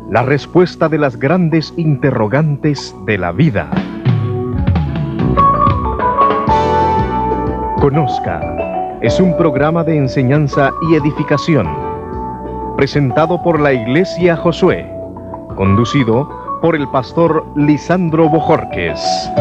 la respuesta de las grandes interrogantes de la vida. Conozca, es un programa de enseñanza y edificación, presentado por la Iglesia Josué, conducido por el pastor Lisandro Bojorquez.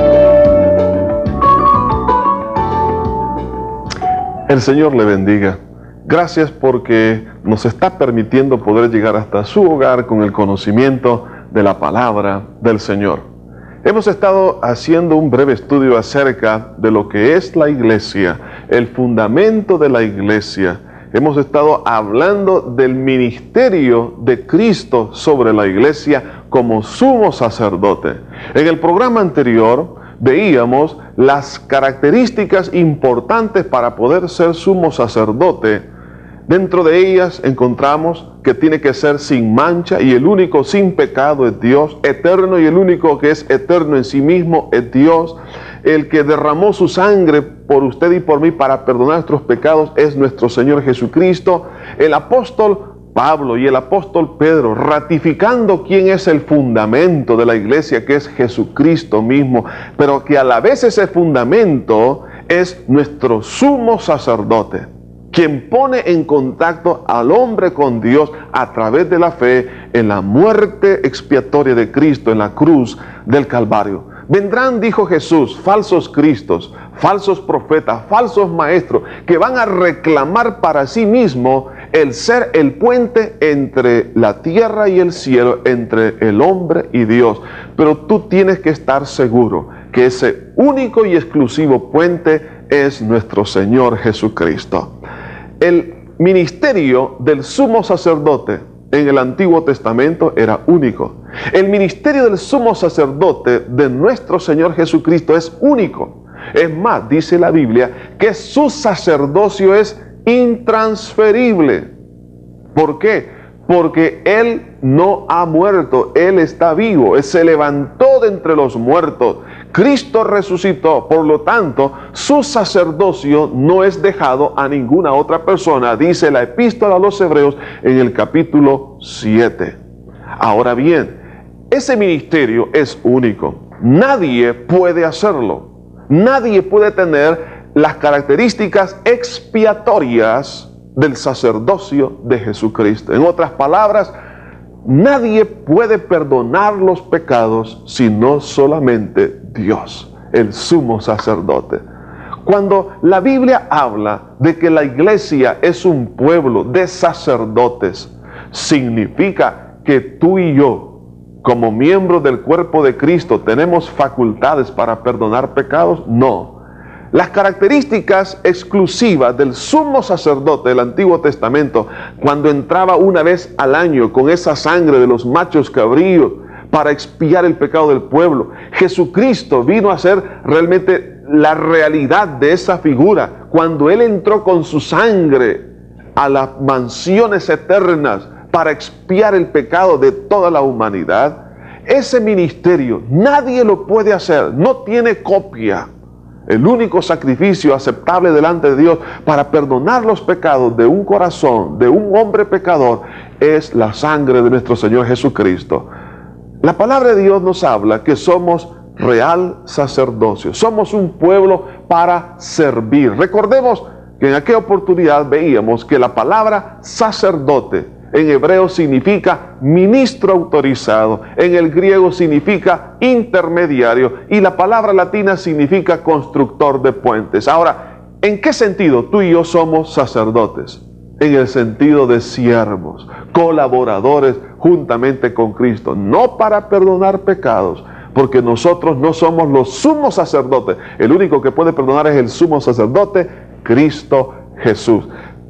El Señor le bendiga. Gracias porque nos está permitiendo poder llegar hasta su hogar con el conocimiento de la palabra del Señor. Hemos estado haciendo un breve estudio acerca de lo que es la iglesia, el fundamento de la iglesia. Hemos estado hablando del ministerio de Cristo sobre la iglesia como sumo sacerdote. En el programa anterior veíamos las características importantes para poder ser sumo sacerdote. Dentro de ellas encontramos que tiene que ser sin mancha, y el único sin pecado es Dios, eterno, y el único que es eterno en sí mismo es Dios. El que derramó su sangre por usted y por mí para perdonar nuestros pecados es nuestro Señor Jesucristo. El apóstol Pablo y el apóstol Pedro, ratificando quién es el fundamento de la iglesia, que es Jesucristo mismo, pero que a la vez ese fundamento es nuestro sumo sacerdote, quien pone en contacto al hombre con Dios a través de la fe en la muerte expiatoria de Cristo en la cruz del Calvario. Vendrán, dijo Jesús, falsos cristos, falsos profetas, falsos maestros, que van a reclamar para sí mismo el ser el puente entre la tierra y el cielo, entre el hombre y Dios. Pero tú tienes que estar seguro que ese único y exclusivo puente es nuestro Señor Jesucristo. El ministerio del sumo sacerdote en el Antiguo Testamento era único. El ministerio del sumo sacerdote de nuestro Señor Jesucristo es único. Es más, dice la Biblia que su sacerdocio es intransferible. ¿Por qué? Porque Él no ha muerto, Él está vivo, Él se levantó de entre los muertos. Cristo resucitó, por lo tanto, su sacerdocio no es dejado a ninguna otra persona, dice la epístola a los Hebreos en el capítulo 7. Ahora bien, ese ministerio es único. Nadie puede hacerlo. Nadie puede tener las características expiatorias del sacerdocio de Jesucristo. En otras palabras, nadie puede perdonar los pecados sino solamente Dios, el sumo sacerdote. Cuando la Biblia habla de que la iglesia es un pueblo de sacerdotes, significa que tú y yo, como miembros del cuerpo de Cristo, tenemos facultades para perdonar pecados. No. Las características exclusivas del sumo sacerdote del Antiguo Testamento, cuando entraba una vez al año con esa sangre de los machos cabríos para expiar el pecado del pueblo, Jesucristo vino a ser realmente la realidad de esa figura. Cuando Él entró con su sangre a las mansiones eternas para expiar el pecado de toda la humanidad, ese ministerio nadie lo puede hacer, no tiene copia. El único sacrificio aceptable delante de Dios para perdonar los pecados de un corazón, de un hombre pecador, es la sangre de nuestro Señor Jesucristo. La palabra de Dios nos habla que somos real sacerdocio, somos un pueblo para servir. Recordemos que en aquella oportunidad veíamos que la palabra sacerdote en hebreo significa ministro autorizado, en el griego significa intermediario y la palabra latina significa constructor de puentes. Ahora, ¿en qué sentido tú y yo somos sacerdotes? En el sentido de siervos, colaboradores juntamente con Cristo, no para perdonar pecados, porque nosotros no somos los sumos sacerdotes. El único que puede perdonar es el sumo sacerdote, Cristo Jesús.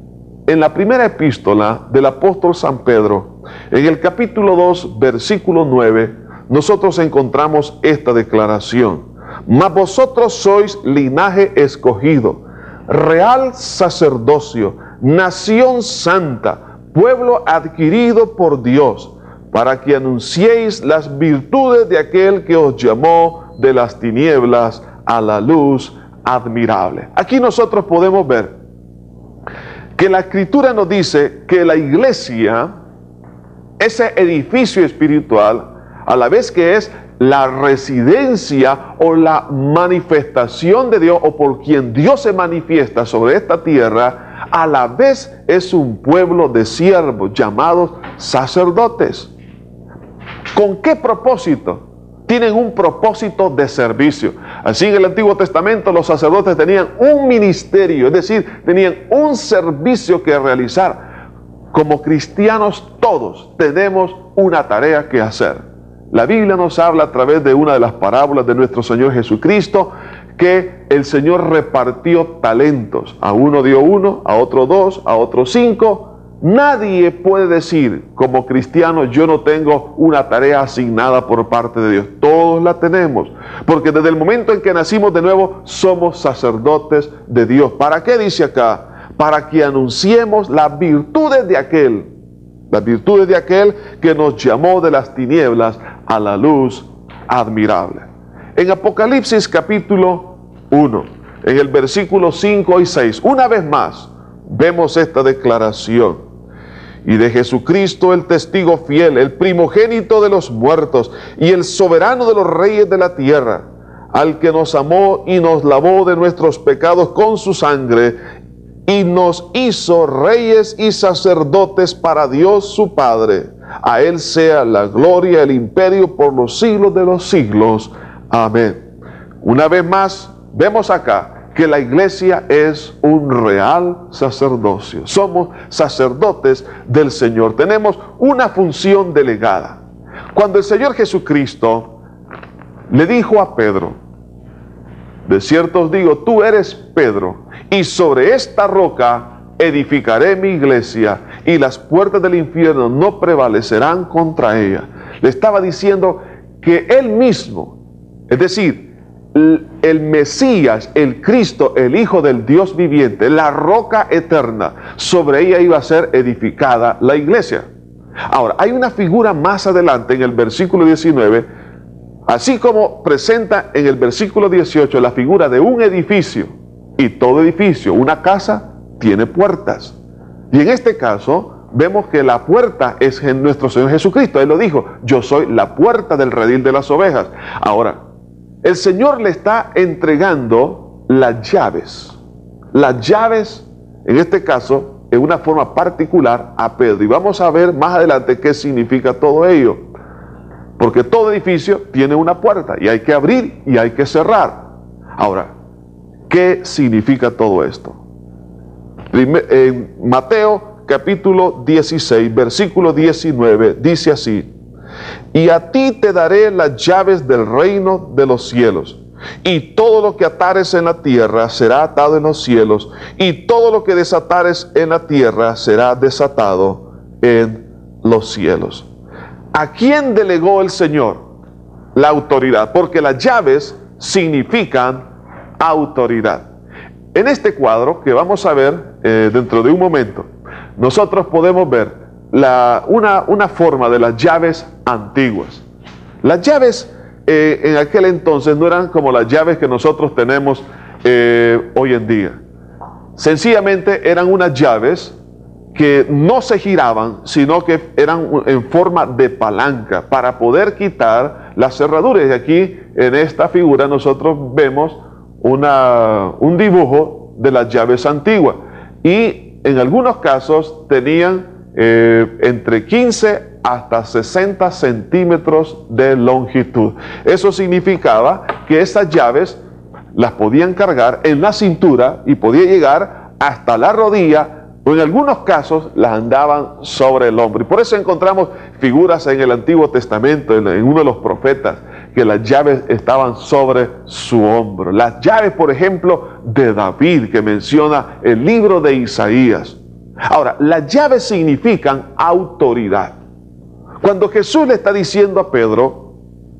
En la primera epístola del apóstol San Pedro, en el capítulo 2, versículo 9, nosotros encontramos esta declaración: mas vosotros sois linaje escogido, real sacerdocio, nación santa, pueblo adquirido por Dios, para que anunciéis las virtudes de aquel que os llamó de las tinieblas a la luz admirable. Aquí nosotros podemos ver que la Escritura nos dice que la iglesia ese edificio espiritual, a la vez que es la residencia o la manifestación de Dios, o por quien Dios se manifiesta sobre esta tierra, a la vez es un pueblo de siervos llamados sacerdotes. ¿Con qué propósito? Tienen un propósito de servicio. Así en el Antiguo Testamento los sacerdotes tenían un ministerio, es decir, tenían un servicio que realizar. Como cristianos todos tenemos una tarea que hacer. La Biblia nos habla a través de una de las parábolas de nuestro Señor Jesucristo que el Señor repartió talentos. A uno dio 1, a otro 2, a otro 5. Nadie puede decir como cristiano: yo no tengo una tarea asignada por parte de Dios. Todos la tenemos, porque desde el momento en que nacimos de nuevo somos sacerdotes de Dios. ¿Para qué dice acá? Para que anunciemos las virtudes de aquel que nos llamó de las tinieblas a la luz admirable. En Apocalipsis capítulo 1, en el versículo 5 y 6, una vez más vemos esta declaración: y de Jesucristo, el testigo fiel, el primogénito de los muertos y el soberano de los reyes de la tierra, al que nos amó y nos lavó de nuestros pecados con su sangre, y nos hizo reyes y sacerdotes para Dios su Padre. A Él sea la gloria, el imperio por los siglos de los siglos. Amén. Una vez más, vemos acá que la iglesia es un real sacerdocio. Somos sacerdotes del Señor. Tenemos una función delegada. Cuando el Señor Jesucristo le dijo a Pedro: de cierto os digo, tú eres Pedro, y sobre esta roca edificaré mi iglesia, y las puertas del infierno no prevalecerán contra ella. Le estaba diciendo que Él mismo, es decir, el Mesías, el Cristo, el Hijo del Dios viviente, la roca eterna, sobre ella iba a ser edificada la iglesia. Ahora, hay una figura más adelante en el versículo 19, así como presenta en el versículo 18 la figura de un edificio, y todo edificio, una casa, tiene puertas. Y en este caso vemos que la puerta es nuestro Señor Jesucristo. Él lo dijo: yo soy la puerta del redil de las ovejas. Ahora, el Señor le está entregando las llaves. Las llaves, en este caso, en una forma particular a Pedro. Y vamos a ver más adelante qué significa todo ello. Porque todo edificio tiene una puerta, y hay que abrir y hay que cerrar. Ahora, ¿qué significa todo esto? En Mateo capítulo 16, versículo 19, dice así: y a ti te daré las llaves del reino de los cielos, y todo lo que atares en la tierra será atado en los cielos, y todo lo que desatares en la tierra será desatado en los cielos. ¿A quién delegó el Señor la autoridad? Porque las llaves significan autoridad. En este cuadro que vamos a ver dentro de un momento, nosotros podemos ver una forma de las llaves antiguas. Las llaves en aquel entonces no eran como las llaves que nosotros tenemos hoy en día. Sencillamente eran unas llaves que no se giraban, sino que eran en forma de palanca para poder quitar las cerraduras. Y aquí en esta figura nosotros vemos un dibujo de las llaves antiguas, y en algunos casos tenían entre 15 hasta 60 centímetros de longitud. Eso significaba que esas llaves las podían cargar en la cintura y podía llegar hasta la rodilla, o en algunos casos las andaban sobre el hombro. Y por eso encontramos figuras en el Antiguo Testamento, en uno de los profetas, que las llaves estaban sobre su hombro. Las llaves, por ejemplo, de David, que menciona el libro de Isaías. Ahora, las llaves significan autoridad. Cuando Jesús le está diciendo a Pedro: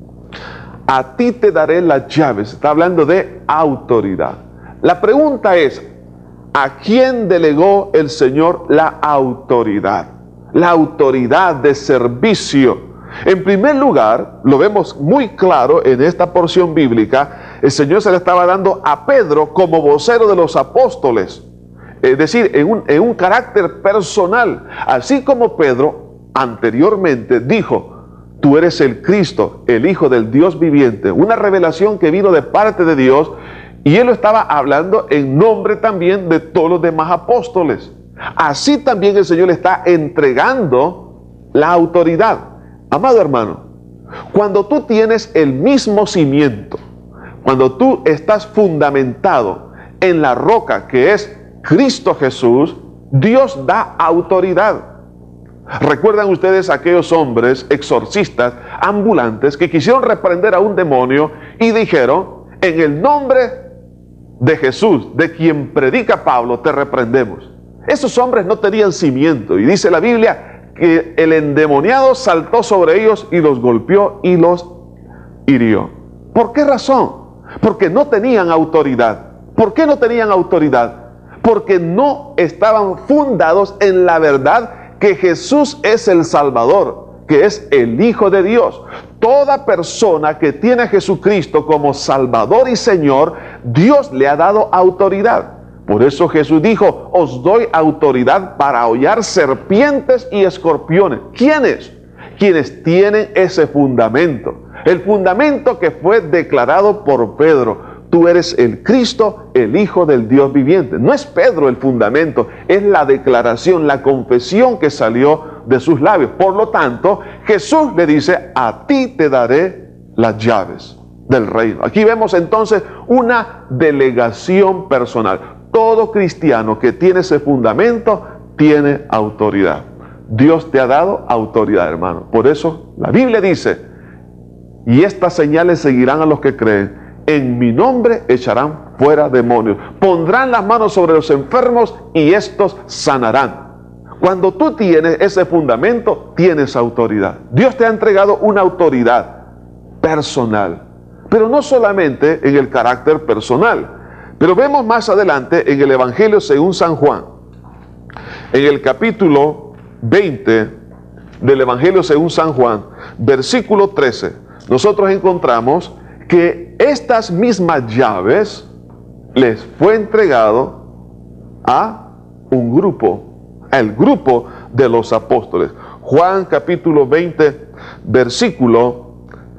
a ti te daré las llaves, está hablando de autoridad. La pregunta es: ¿a quién delegó el Señor la autoridad? La autoridad de servicio. En primer lugar, lo vemos muy claro en esta porción bíblica, el Señor se le estaba dando a Pedro como vocero de los apóstoles. Es decir, en un carácter personal. Así como Pedro anteriormente dijo: tú eres el Cristo, el Hijo del Dios viviente. Una revelación que vino de parte de Dios, y él lo estaba hablando en nombre también de todos los demás apóstoles. Así también el Señor le está entregando la autoridad. Amado hermano, cuando tú tienes el mismo cimiento, cuando tú estás fundamentado en la roca que es Cristo Jesús, Dios da autoridad. ¿Recuerdan ustedes aquellos hombres exorcistas ambulantes que quisieron reprender a un demonio y dijeron: en el nombre de Jesús, de quien predica Pablo, te reprendemos? Esos hombres no tenían cimiento, y dice la Biblia que el endemoniado saltó sobre ellos y los golpeó y los hirió. ¿Por qué razón? Porque no tenían autoridad. ¿Por qué no tenían autoridad? Porque no estaban fundados en la verdad que Jesús es el Salvador, que es el Hijo de Dios. Toda persona que tiene a Jesucristo como Salvador y Señor, Dios le ha dado autoridad. Por eso Jesús dijo: os doy autoridad para hollar serpientes y escorpiones. ¿Quiénes? Quienes tienen ese fundamento. El fundamento que fue declarado por Pedro: tú eres el Cristo, el Hijo del Dios viviente. No es Pedro el fundamento, es la declaración, la confesión que salió de sus labios. Por lo tanto, Jesús le dice: a ti te daré las llaves del reino. Aquí vemos entonces una delegación personal. Todo cristiano que tiene ese fundamento tiene autoridad. Dios te ha dado autoridad, hermano. Por eso la Biblia dice: y estas señales seguirán a los que creen. En mi nombre echarán fuera demonios. Pondrán las manos sobre los enfermos y estos sanarán. Cuando tú tienes ese fundamento, tienes autoridad. Dios te ha entregado una autoridad personal. Pero no solamente en el carácter personal. Pero vemos más adelante en el Evangelio según San Juan, en el capítulo 20 del Evangelio según San Juan, versículo 13, nosotros encontramos que estas mismas llaves les fue entregado a un grupo, al grupo de los apóstoles. Juan capítulo 20, versículo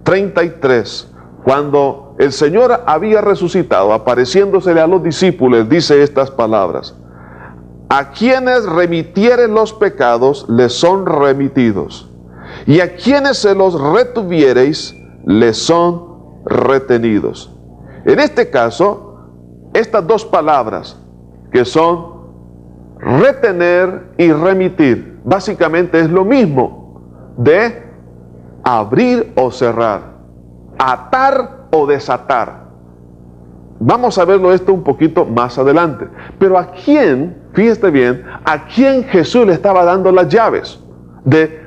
33, cuando el Señor había resucitado, apareciéndosele a los discípulos, dice estas palabras: a quienes remitieren los pecados les son remitidos, y a quienes se los retuviereis les son retenidos. En este caso, estas dos palabras que son retener y remitir, básicamente es lo mismo de abrir o cerrar, atar o desatar. Vamos a verlo esto un poquito más adelante. Pero ¿a quién, fíjate bien, a quién Jesús le estaba dando las llaves de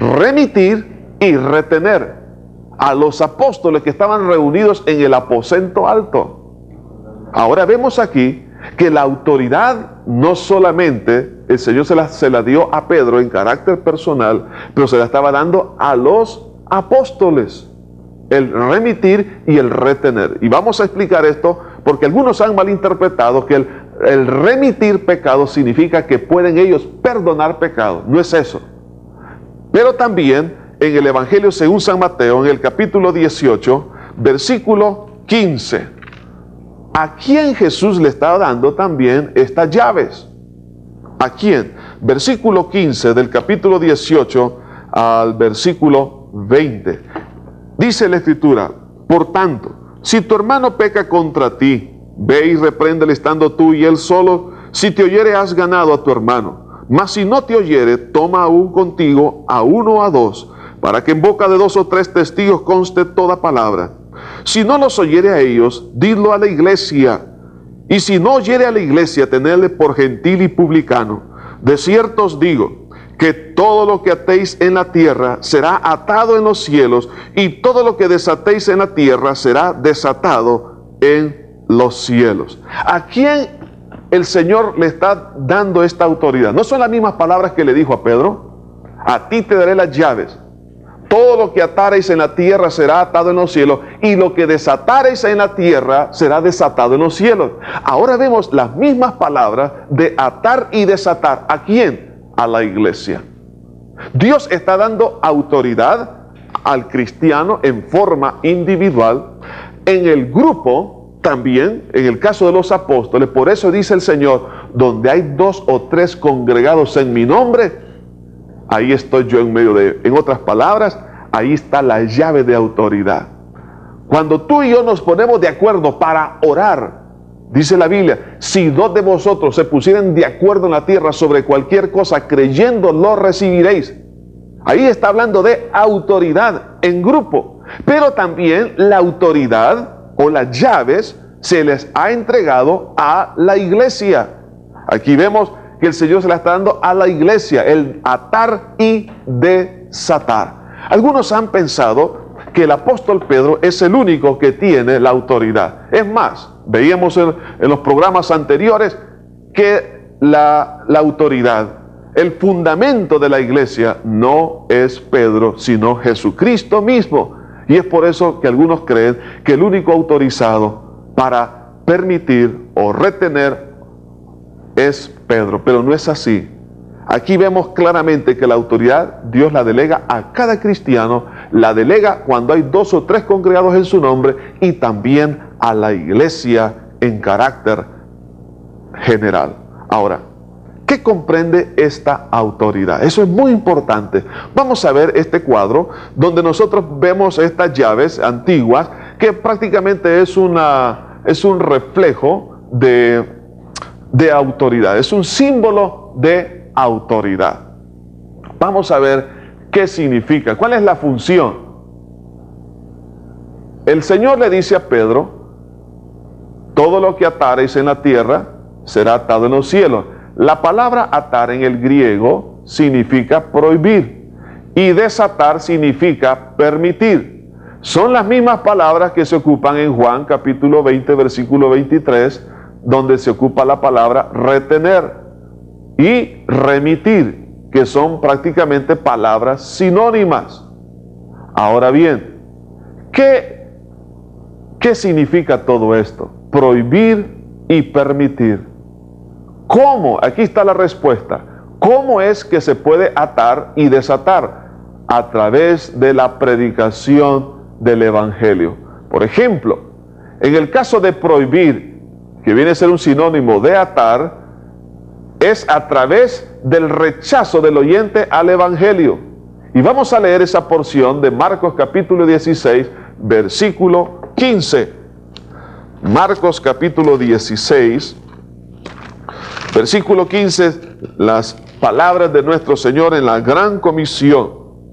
remitir y retener? A los apóstoles que estaban reunidos en el aposento alto. Ahora vemos aquí que la autoridad no solamente el Señor se la dio a Pedro en carácter personal, pero se la estaba dando a los apóstoles. El remitir y el retener. Y vamos a explicar esto porque algunos han malinterpretado que el remitir pecado significa que pueden ellos perdonar pecado. No es eso. Pero también en el Evangelio según San Mateo, en el capítulo 18, versículo 15, ¿a quién Jesús le estaba dando también estas llaves? ¿A quién? Versículo 15 del capítulo 18 al versículo 20. Dice la Escritura: por tanto, si tu hermano peca contra ti, ve y repréndele estando tú y él solo. Si te oyere, has ganado a tu hermano. Mas si no te oyere, toma aún contigo a uno o a dos, para que en boca de 2 o 3 testigos conste toda palabra. Si no los oyere a ellos, dilo a la iglesia. Y si no oyere a la iglesia, tenedle por gentil y publicano. De cierto os digo, que todo lo que atéis en la tierra será atado en los cielos, y todo lo que desatéis en la tierra será desatado en los cielos. ¿A quién el Señor le está dando esta autoridad? ¿No son las mismas palabras que le dijo a Pedro? A ti te daré las llaves. Todo lo que atareis en la tierra será atado en los cielos, y lo que desatareis en la tierra será desatado en los cielos. Ahora vemos las mismas palabras de atar y desatar. ¿A quién? A la iglesia. Dios está dando autoridad al cristiano en forma individual, en el grupo también, en el caso de los apóstoles. Por eso dice el Señor, donde hay 2 o 3 congregados en mi nombre, ahí estoy yo en medio de, en otras palabras, ahí está la llave de autoridad. Cuando tú y yo nos ponemos de acuerdo para orar, dice la Biblia, si 2 de vosotros se pusieran de acuerdo en la tierra sobre cualquier cosa, creyendo lo recibiréis. Ahí está hablando de autoridad en grupo. Pero también la autoridad o las llaves se les ha entregado a la iglesia. Aquí vemos que el Señor se la está dando a la iglesia, el atar y desatar. Algunos han pensado que el apóstol Pedro es el único que tiene la autoridad. Es más, veíamos en los programas anteriores que la autoridad, el fundamento de la iglesia no es Pedro, sino Jesucristo mismo. Y es por eso que algunos creen que el único autorizado para permitir o retener es Pedro, pero no es así. Aquí vemos claramente que la autoridad Dios la delega a cada cristiano, la delega cuando hay 2 o 3 congregados en su nombre y también a la iglesia en carácter general. Ahora, ¿qué comprende esta autoridad? Eso es muy importante. Vamos a ver este cuadro donde nosotros vemos estas llaves antiguas que prácticamente es un reflejo de autoridad, es un símbolo de autoridad. Vamos a ver qué significa, cuál es la función. El Señor le dice a Pedro, todo lo que atareis en la tierra será atado en los cielos. La palabra atar en el griego significa prohibir y desatar significa permitir. Son las mismas palabras que se ocupan en Juan capítulo 20 versículo 23, donde se ocupa la palabra retener y remitir, que son prácticamente palabras sinónimas. Ahora bien, ¿qué significa todo esto? Prohibir y permitir. ¿Cómo? Aquí está la respuesta. ¿Cómo es que se puede atar y desatar? A través de la predicación del Evangelio. Por ejemplo, en el caso de prohibir, que viene a ser un sinónimo de atar, es a través del rechazo del oyente al Evangelio. Y vamos a leer esa porción de Marcos capítulo 16, versículo 15. Marcos capítulo 16, versículo 15, las palabras de nuestro Señor en la gran comisión.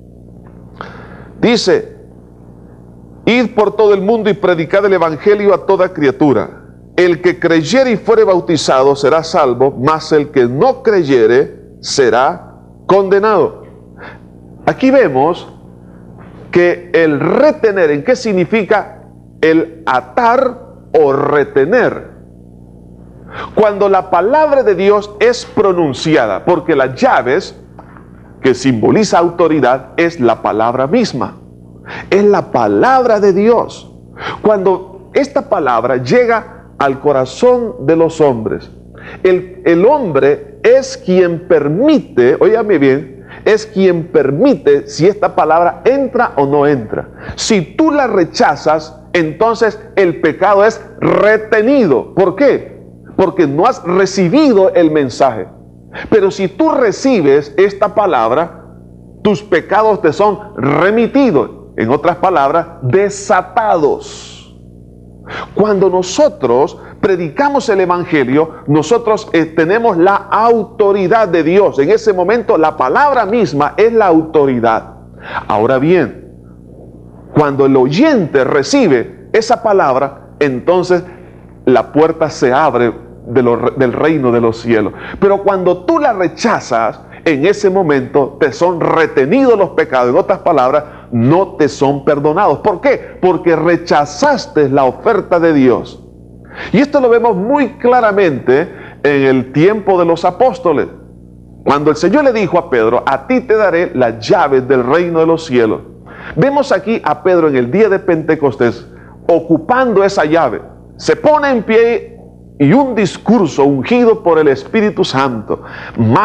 Dice, id por todo el mundo y predicad el Evangelio a toda criatura. El que creyere y fuere bautizado será salvo, mas el que no creyere será condenado. Aquí vemos que el retener, ¿en qué significa el atar o retener? Cuando la palabra de Dios es pronunciada, porque las llaves que simboliza autoridad es la palabra misma, es la palabra de Dios. Cuando esta palabra llega al corazón de los hombres, el hombre es quien permite, óigame bien, es quien permite si esta palabra entra o no entra. Si tú la rechazas, entonces el pecado es retenido. ¿Por qué? Porque no has recibido el mensaje. Pero si tú recibes esta palabra, tus pecados te son remitidos. En otras palabras, desatados. Cuando nosotros predicamos el Evangelio, nosotros tenemos la autoridad de Dios. En ese momento la palabra misma es la autoridad. Ahora bien, cuando el oyente recibe esa palabra, entonces la puerta se abre del reino de los cielos. Pero cuando tú la rechazas, en ese momento te son retenidos los pecados. En otras palabras, no te son perdonados. ¿Por qué? Porque rechazaste la oferta de Dios. Y esto lo vemos muy claramente en el tiempo de los apóstoles. Cuando el Señor le dijo a Pedro, a ti te daré las llaves del reino de los cielos. Vemos aquí a Pedro en el día de Pentecostés ocupando esa llave. Se pone en pie y un discurso ungido por el Espíritu Santo, más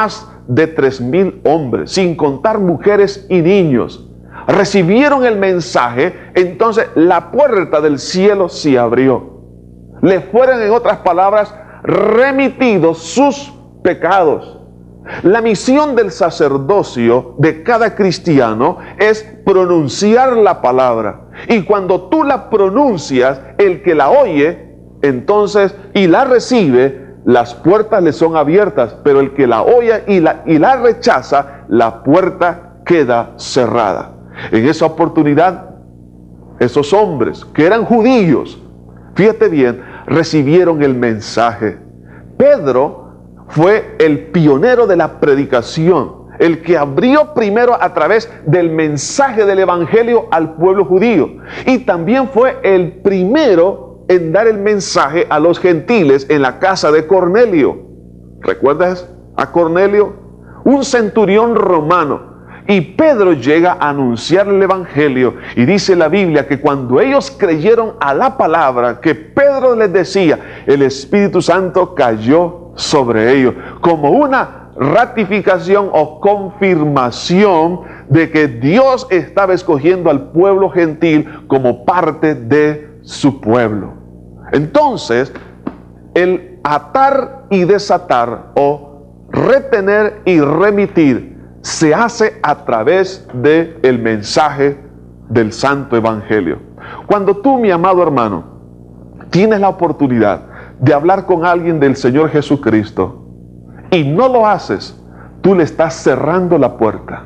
de 3,000 hombres, sin contar mujeres y niños, recibieron el mensaje, entonces la puerta del cielo se abrió. Le fueron, en otras palabras, remitidos sus pecados. La misión del sacerdocio de cada cristiano es pronunciar la palabra. Y cuando tú la pronuncias, el que la oye, entonces, y la recibe, las puertas le son abiertas. Pero el que la oye y la rechaza, la puerta queda cerrada. En esa oportunidad, esos hombres que eran judíos, fíjate bien, recibieron el mensaje. Pedro fue el pionero de la predicación, el que abrió primero a través del mensaje del evangelio al pueblo judío, y también fue el primero en dar el mensaje a los gentiles en la casa de Cornelio. ¿Recuerdas a Cornelio? Un centurión romano. Y Pedro llega a anunciar el evangelio, y dice la Biblia que cuando ellos creyeron a la palabra que Pedro les decía, el Espíritu Santo cayó sobre ellos como una ratificación o confirmación de que Dios estaba escogiendo al pueblo gentil como parte de su pueblo. Entonces, el atar y desatar, o retener y remitir, se hace a través del mensaje del Santo Evangelio. Cuando tú, mi amado hermano, tienes la oportunidad de hablar con alguien del Señor Jesucristo y no lo haces, tú le estás cerrando la puerta,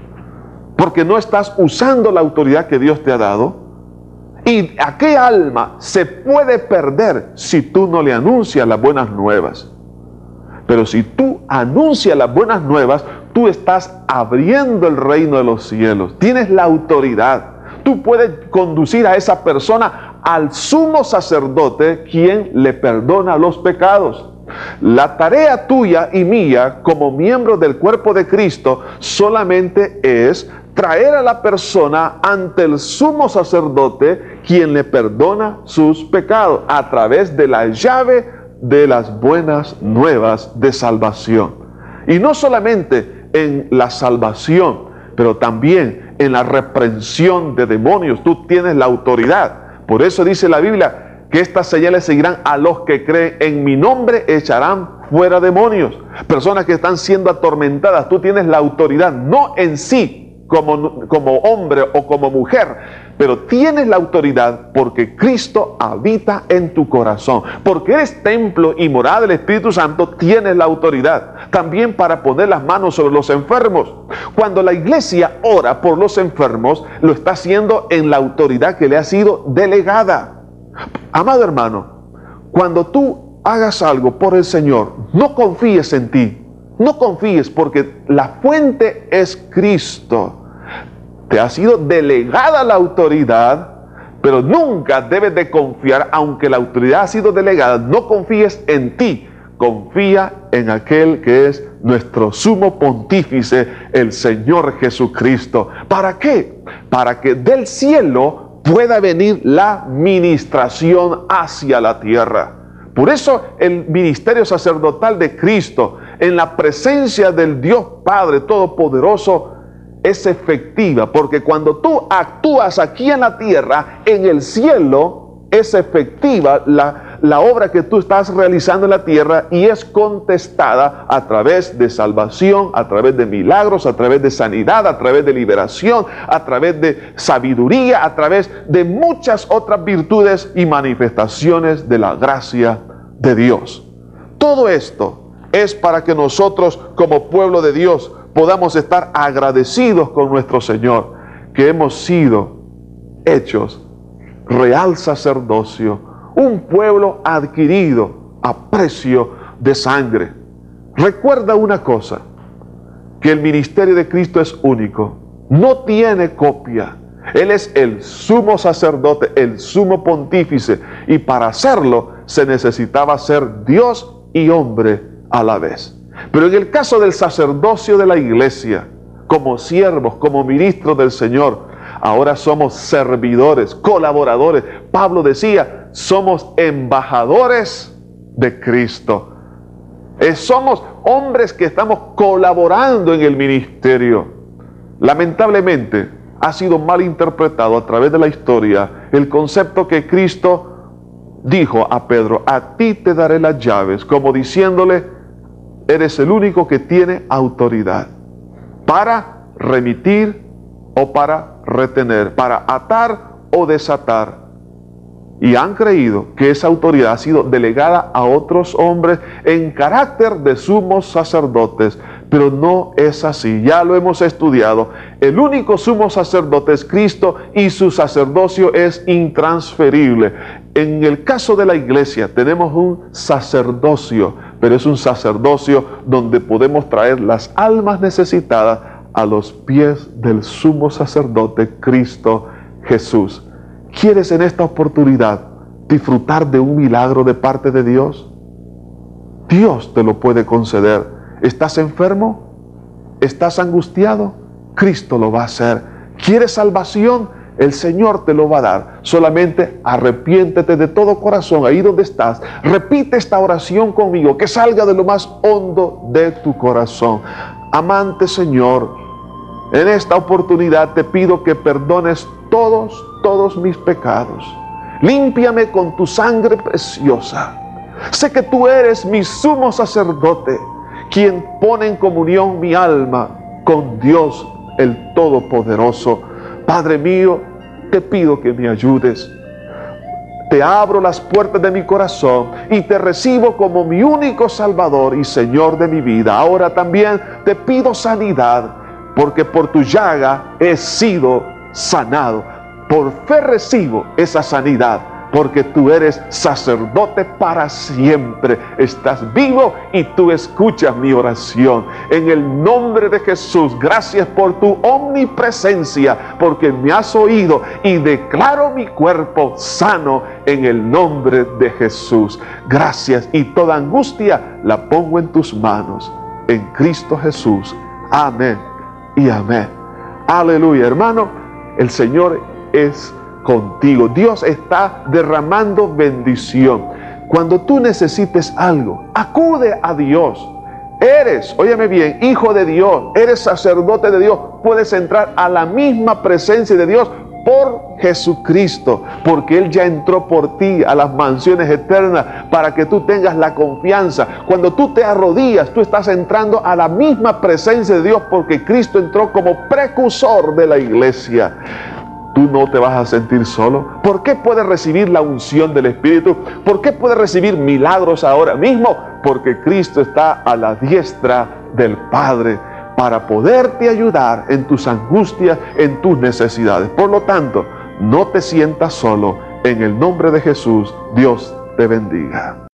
porque no estás usando la autoridad que Dios te ha dado, y aquella alma se puede perder si tú no le anuncias las buenas nuevas. Pero si tú anuncias las buenas nuevas, tú estás abriendo el reino de los cielos. Tienes la autoridad. Tú puedes conducir a esa persona al sumo sacerdote, quien le perdona los pecados. La tarea tuya y mía como miembros del cuerpo de Cristo solamente es traer a la persona ante el sumo sacerdote, quien le perdona sus pecados a través de la llave de las buenas nuevas de salvación. Y no solamente en la salvación, pero también en la reprensión de demonios. Tú tienes la autoridad. Por eso dice la Biblia que estas señales seguirán a los que creen. En mi nombre echarán fuera demonios. Personas que están siendo atormentadas, tú tienes la autoridad, no en sí como hombre o como mujer, pero tienes la autoridad porque Cristo habita en tu corazón. Porque eres templo y morada del Espíritu Santo, tienes la autoridad también para poner las manos sobre los enfermos. Cuando la iglesia ora por los enfermos, lo está haciendo en la autoridad que le ha sido delegada. Amado hermano, cuando tú hagas algo por el Señor, no confíes en ti. No confíes, porque la fuente es Cristo. Te ha sido delegada la autoridad, pero nunca debes de confiar, aunque la autoridad ha sido delegada. No confíes en ti, confía en aquel que es nuestro sumo pontífice, el Señor Jesucristo. ¿Para qué? Para que del cielo pueda venir la ministración hacia la tierra. Por eso el ministerio sacerdotal de Cristo, en la presencia del Dios Padre Todopoderoso, es efectiva, porque cuando tú actúas aquí en la tierra, en el cielo es efectiva la obra que tú estás realizando en la tierra, y es contestada a través de salvación, a través de milagros, a través de sanidad, a través de liberación, a través de sabiduría, a través de muchas otras virtudes y manifestaciones de la gracia de Dios. Todo esto es para que nosotros, como pueblo de Dios, podamos estar agradecidos con nuestro Señor, que hemos sido hechos real sacerdocio, un pueblo adquirido a precio de sangre. Recuerda una cosa, que el ministerio de Cristo es único, no tiene copia. Él es el sumo sacerdote, el sumo pontífice, y para hacerlo se necesitaba ser Dios y hombre a la vez. Pero en el caso del sacerdocio de la iglesia, como siervos, como ministros del Señor, ahora somos servidores, colaboradores. Pablo decía, somos embajadores de Cristo. Somos hombres que estamos colaborando en el ministerio. Lamentablemente, ha sido mal interpretado a través de la historia el concepto que Cristo dijo a Pedro: a ti te daré las llaves, como diciéndole, eres el único que tiene autoridad para remitir o para retener, para atar o desatar. Y han creído que esa autoridad ha sido delegada a otros hombres en carácter de sumos sacerdotes, pero no es así. Ya lo hemos estudiado. El único sumo sacerdote es Cristo y su sacerdocio es intransferible. En el caso de la iglesia tenemos un sacerdocio, pero es un sacerdocio donde podemos traer las almas necesitadas a los pies del sumo sacerdote Cristo Jesús. ¿Quieres en esta oportunidad disfrutar de un milagro de parte de Dios? Dios te lo puede conceder. ¿Estás enfermo? ¿Estás angustiado? Cristo lo va a hacer. ¿Quieres salvación? El Señor te lo va a dar. Solamente arrepiéntete de todo corazón ahí donde estás. Repite esta oración conmigo, que salga de lo más hondo de tu corazón. Amante Señor, en esta oportunidad te pido que perdones todos mis pecados. Límpiame con tu sangre preciosa. Sé que tú eres mi sumo sacerdote, quien pone en comunión mi alma con Dios el Todopoderoso. Padre mío, te pido que me ayudes. Te abro las puertas de mi corazón y te recibo como mi único Salvador y Señor de mi vida. Ahora también te pido sanidad, porque por tu llaga he sido sanado. Por fe recibo esa sanidad, porque tú eres sacerdote para siempre. Estás vivo y tú escuchas mi oración. En el nombre de Jesús, gracias por tu omnipresencia, porque me has oído y declaro mi cuerpo sano en el nombre de Jesús. Gracias, y toda angustia la pongo en tus manos. En Cristo Jesús. Amén y amén. Aleluya, hermano. El Señor es contigo. Dios está derramando bendición. Cuando tú necesites algo, acude a Dios. Eres, óyeme bien, hijo de Dios, eres sacerdote de Dios. Puedes entrar a la misma presencia de Dios por Jesucristo, porque Él ya entró por ti a las mansiones eternas para que tú tengas la confianza. Cuando tú te arrodillas, tú estás entrando a la misma presencia de Dios, porque Cristo entró como precursor de la iglesia. Tú no te vas a sentir solo. ¿Por qué puedes recibir la unción del Espíritu? ¿Por qué puedes recibir milagros ahora mismo? Porque Cristo está a la diestra del Padre para poderte ayudar en tus angustias, en tus necesidades. Por lo tanto, no te sientas solo. En el nombre de Jesús, Dios te bendiga.